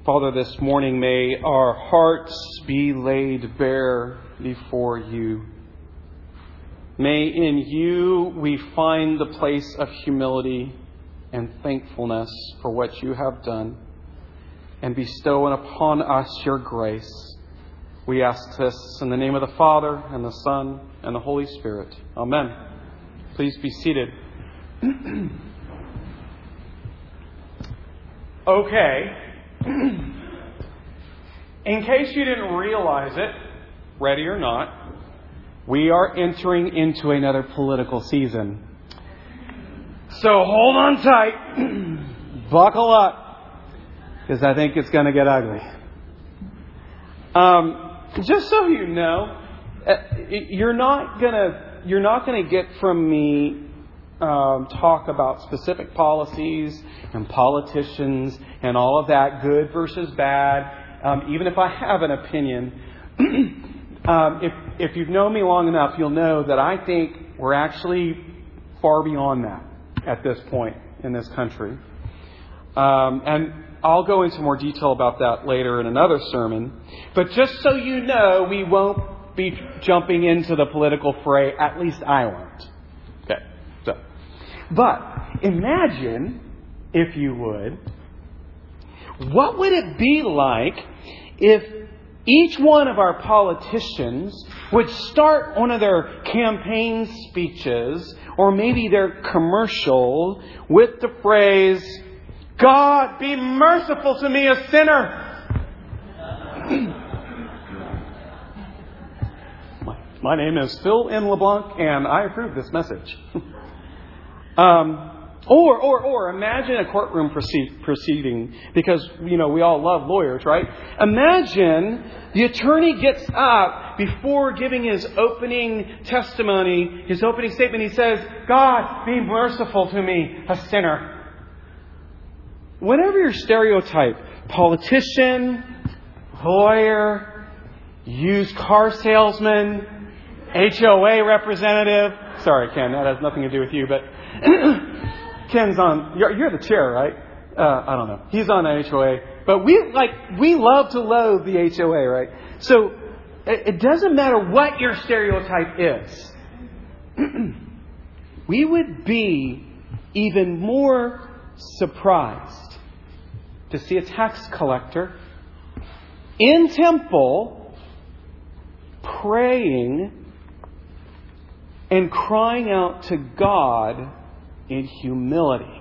Father, this morning may our hearts be laid bare before you. May in you we find the place of humility and thankfulness for what you have done, and bestow upon us your grace. We ask this in the name of the Father, and the Son, and the Holy Spirit. Amen. Please be seated. Okay. In case you didn't realize it, ready or not, we are entering into another political season. So hold on tight, buckle up, because I think it's going to get ugly. Just so you know, you're not gonna get from me talk about specific policies and politicians and all of that, good versus bad. Even if I have an opinion, if you've known me long enough, you'll know that I think we're actually far beyond that at this point in this country. And I'll go into more detail about that later in another sermon. But just so you know, we won't be jumping into the political fray. At least I won't. Okay. So, but imagine, if you would, what would it be like if each one of our politicians would start one of their campaign speeches or maybe their commercial with the phrase, "God, be merciful to me, a sinner." My name is Phil N. LeBlanc, and I approve this message. Or imagine a courtroom proceeding, because, we all love lawyers, right? Imagine the attorney gets up before giving his opening testimony, his opening statement. He says, "God, be merciful to me, a sinner." Whatever your stereotype, politician, lawyer, used car salesman, HOA representative. Sorry, Ken, that has nothing to do with you, but Ken's on. You're the chair, right? I don't know. He's on the HOA, but we love to loathe the HOA, right? So it doesn't matter what your stereotype is. We would be even more surprised to see a tax collector in temple praying and crying out to God in humility.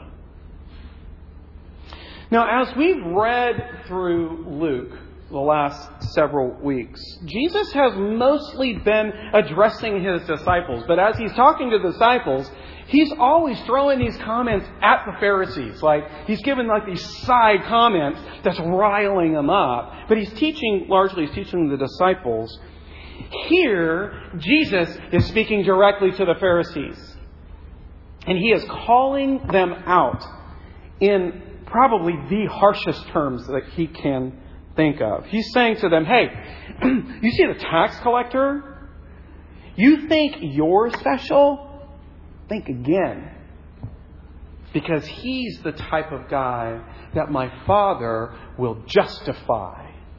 Now, as we've read through Luke the last several weeks, Jesus has mostly been addressing his disciples. But as he's talking to the disciples, he's always throwing these comments at the Pharisees. Like, he's given these side comments that's riling them up. But he's teaching the disciples. Here, Jesus is speaking directly to the Pharisees. And he is calling them out in probably the harshest terms that he can think of. He's saying to them, "Hey, you see the tax collector? You think you're special? Think again. Because he's the type of guy that my Father will justify."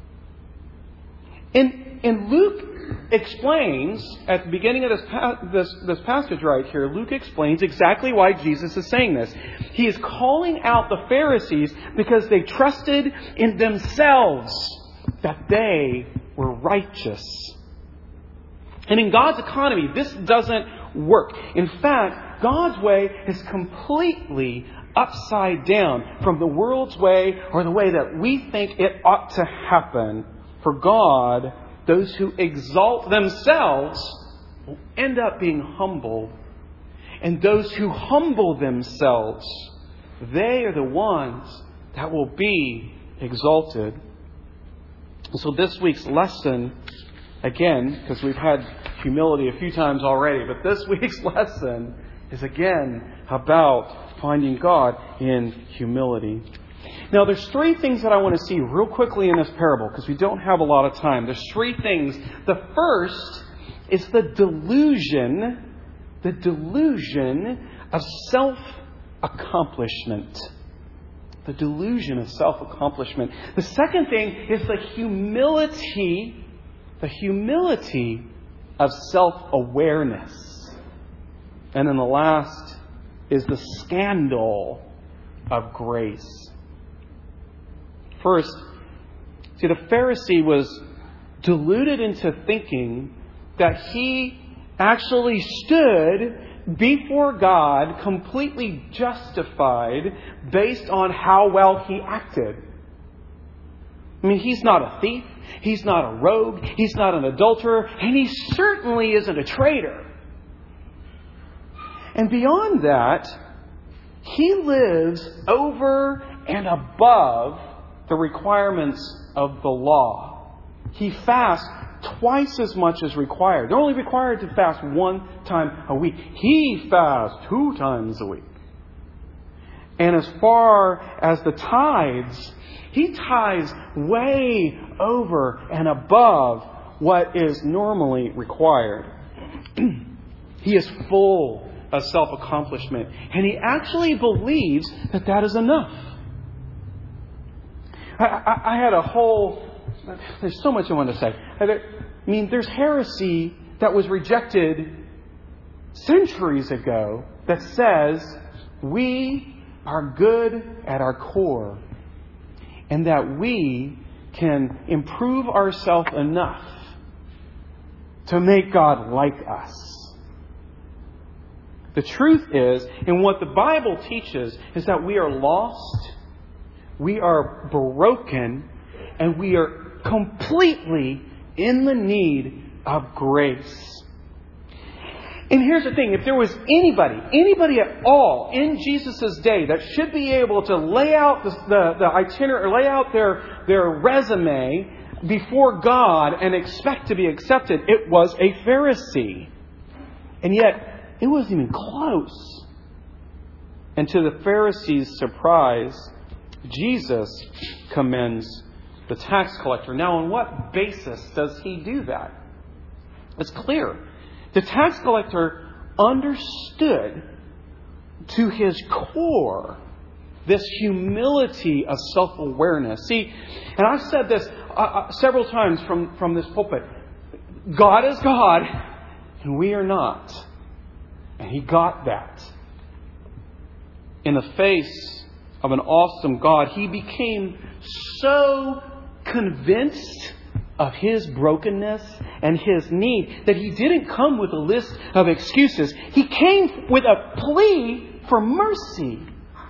And Luke explains, at the beginning of this passage right here, Luke explains exactly why Jesus is saying this. He is calling out the Pharisees because they trusted in themselves that they were righteous. And in God's economy, this doesn't work. In fact, God's way is completely upside down from the world's way, or the way that we think it ought to happen. For God, those who exalt themselves will end up being humbled. And those who humble themselves, they are the ones that will be exalted. So this week's lesson, again, because we've had humility a few times already, but this week's lesson is again about finding God in humility. Now, there's three things that I want to see real quickly in this parable, because we don't have a lot of time. There's three things. The first is the delusion of self-accomplishment. The delusion of self-accomplishment. The second thing is the humility of self-awareness. And then the last is the scandal of grace. First, see, the Pharisee was deluded into thinking that he actually stood before God completely justified based on how well he acted. I mean, he's not a thief, he's not a rogue, he's not an adulterer, and he certainly isn't a traitor. And beyond that, he lives over and above the requirements of the law. He fasts twice as much as required. They're only required to fast one time a week. He fasts 2 times a week. And as far as the tithes, he tithes way over and above what is normally required. He is full of self-accomplishment. And he actually believes that that is enough. I had a whole... There's so much I want to say. I mean, there's heresy that was rejected centuries ago that says we are good at our core and that we can improve ourselves enough to make God like us. The truth is, and what the Bible teaches, is that we are lost, we are broken, and we are completely in the need of grace. And here's the thing, if there was anybody at all in Jesus' day that should be able to lay out the itinerary, or lay out their resume before God and expect to be accepted, it was a Pharisee. And yet, it wasn't even close. And to the Pharisees' surprise, Jesus commends the tax collector. Now, on what basis does he do that? It's clear. The tax collector understood to his core this humility of self-awareness. See, and I've said this several times from this pulpit. God is God, and we are not. And he got that. In the face of an awesome God, he became so convinced of his brokenness and his need that he didn't come with a list of excuses. He came with a plea for mercy.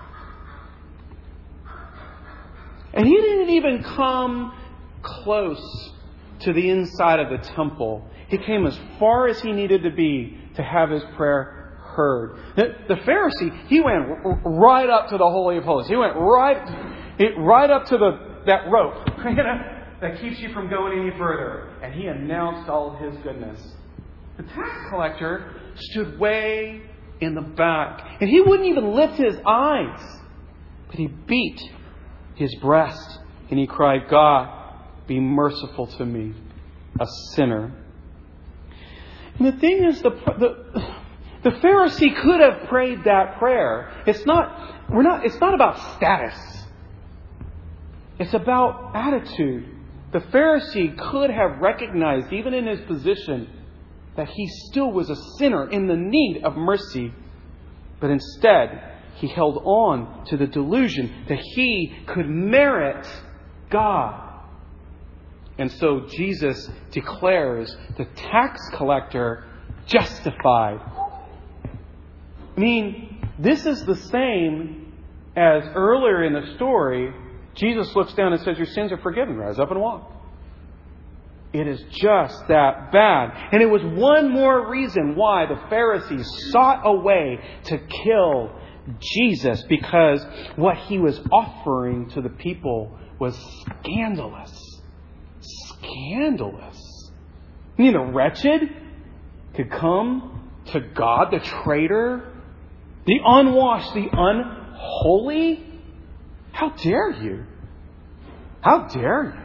And he didn't even come close to the inside of the temple. He came as far as he needed to be to have his prayer heard. The Pharisee, he went right up to the Holy of Holies. He went right up to that rope that keeps you from going any further. And he announced all of his goodness. The tax collector stood way in the back. And he wouldn't even lift his eyes. But he beat his breast. And he cried, God, be merciful to me, a sinner. And the thing is, the Pharisee could have prayed that prayer. It's not about status. It's about attitude. The Pharisee could have recognized, even in his position, that he still was a sinner in the need of mercy. But instead, he held on to the delusion that he could merit God. And so Jesus declares the tax collector justified. I mean, this is the same as earlier in the story, Jesus looks down and says, your sins are forgiven. Rise up and walk. It is just that bad. And it was one more reason why the Pharisees sought a way to kill Jesus, because what he was offering to the people was scandalous. Scandalous. I mean, the wretched could come to God, the traitor, the unwashed, the unholy. How dare you? How dare you?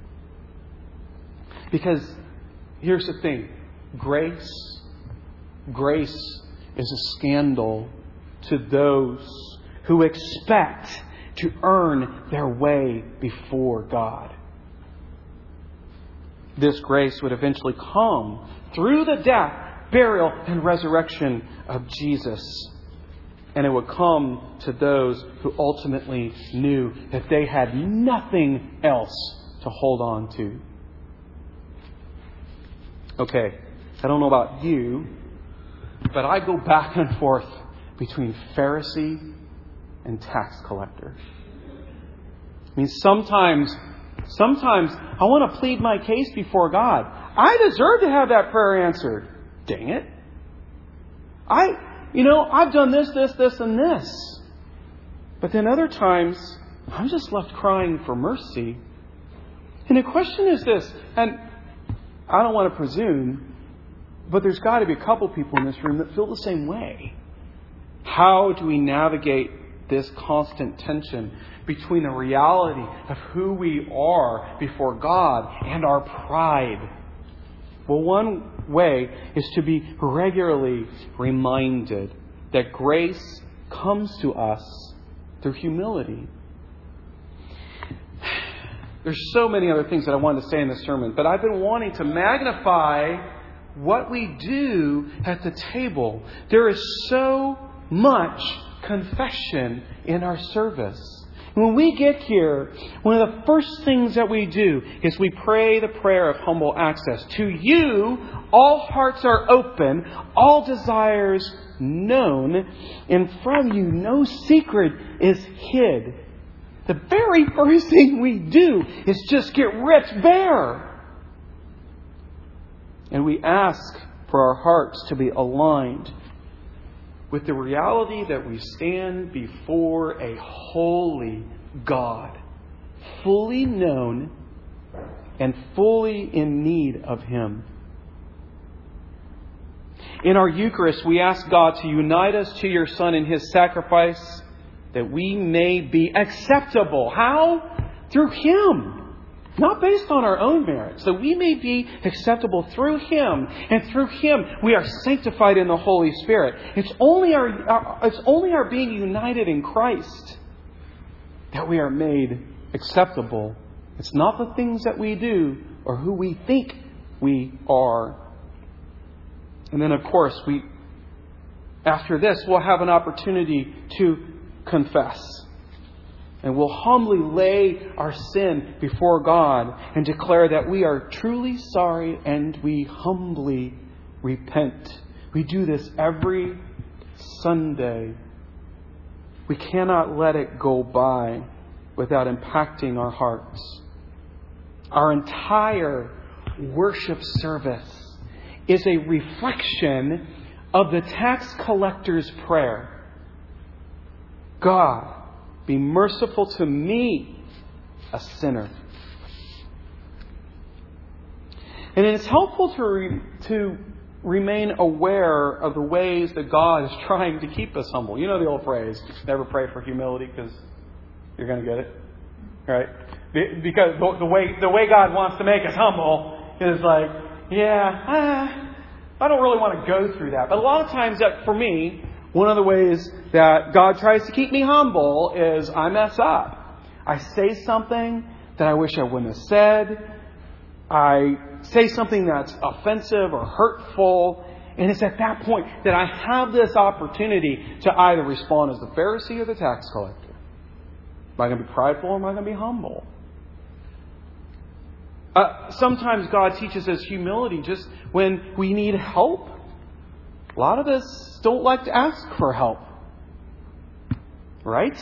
Because here's the thing. Grace is a scandal to those who expect to earn their way before God. This grace would eventually come through the death, burial, and resurrection of Jesus. And it would come to those who ultimately knew that they had nothing else to hold on to. Okay, I don't know about you, but I go back and forth between Pharisee and tax collector. I mean, sometimes I want to plead my case before God. I deserve to have that prayer answered. Dang it. I've done this, and this. But then other times, I'm just left crying for mercy. And the question is this, and I don't want to presume, but there's got to be a couple people in this room that feel the same way. How do we navigate this constant tension between the reality of who we are before God and our pride? Well, one way is to be regularly reminded that grace comes to us through humility. There's so many other things that I wanted to say in this sermon, but I've been wanting to magnify what we do at the table. There is so much confession in our service. When we get here, one of the first things that we do is we pray the prayer of humble access. To you, all hearts are open, all desires known, and from you no secret is hid. The very first thing we do is just get ripped bare. And we ask for our hearts to be aligned with the reality that we stand before a holy God, fully known and fully in need of Him. In our Eucharist, we ask God to unite us to your Son in His sacrifice, that we may be acceptable. How? Through Him. Not based on our own merits. So we may be acceptable through Him. And through Him we are sanctified in the Holy Spirit. It's only our being united in Christ that we are made acceptable. It's not the things that we do or who we think we are. And then of course after this we'll have an opportunity to confess. And we'll humbly lay our sin before God and declare that we are truly sorry and we humbly repent. We do this every Sunday. We cannot let it go by without impacting our hearts. Our entire worship service is a reflection of the tax collector's prayer. God, be merciful to me, a sinner. And it's helpful to remain aware of the ways that God is trying to keep us humble. You know the old phrase, never pray for humility because you're going to get it. Right? Because the way God wants to make us humble is like, I don't really want to go through that. But a lot of times for me, one of the ways that God tries to keep me humble is I mess up. I say something that I wish I wouldn't have said. I say something that's offensive or hurtful. And it's at that point that I have this opportunity to either respond as the Pharisee or the tax collector. Am I going to be prideful or am I going to be humble? Sometimes God teaches us humility just when we need help. A lot of us don't like to ask for help. Right?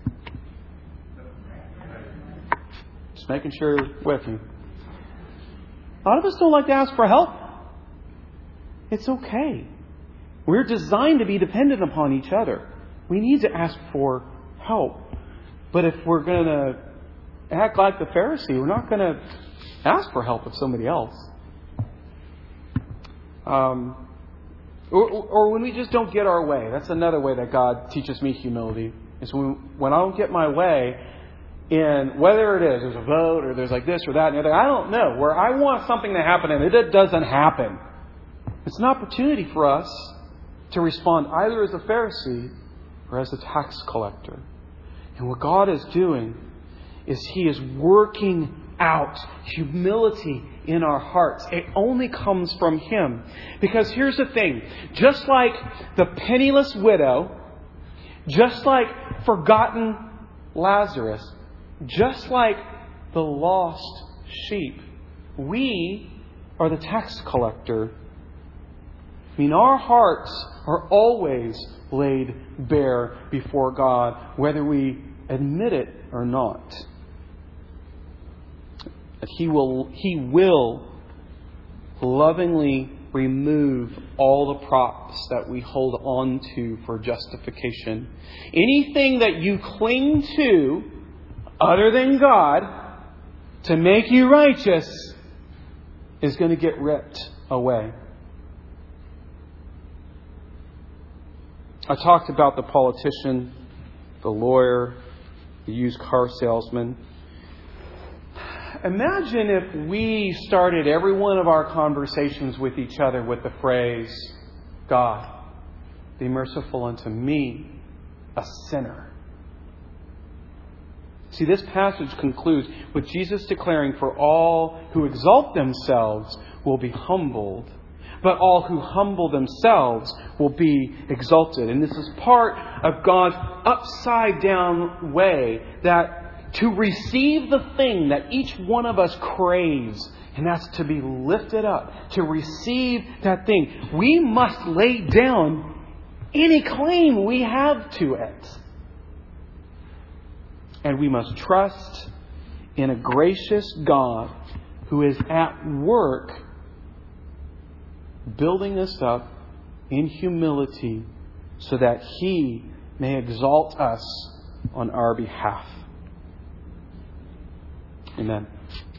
Just making sure you're with me. A lot of us don't like to ask for help. It's okay. We're designed to be dependent upon each other. We need to ask for help. But if we're going to act like the Pharisee, we're not going to ask for help of somebody else. Or when we just don't get our way. That's another way that God teaches me humility. Is when I don't get my way, in whether it is there's a vote or there's like this or that and the other, I don't know, where I want something to happen and it doesn't happen. It's an opportunity for us to respond either as a Pharisee or as a tax collector. And what God is doing is He is working out humility in our hearts. It only comes from Him. Because here's the thing. Just like the penniless widow, just like forgotten Lazarus, just like the lost sheep, we are the tax collector. I mean, our hearts are always laid bare before God, whether we admit it or not. He will lovingly remove all the props that we hold on to for justification. Anything that you cling to other than God to make you righteous is going to get ripped away. I talked about the politician, the lawyer, the used car salesman. Imagine if we started every one of our conversations with each other with the phrase, God, be merciful unto me, a sinner. See, this passage concludes with Jesus declaring, for all who exalt themselves will be humbled, but all who humble themselves will be exalted. And this is part of God's upside down way that to receive the thing that each one of us craves, and that's to be lifted up, to receive that thing, we must lay down any claim we have to it. And we must trust in a gracious God who is at work building us up in humility so that He may exalt us on our behalf. Amen.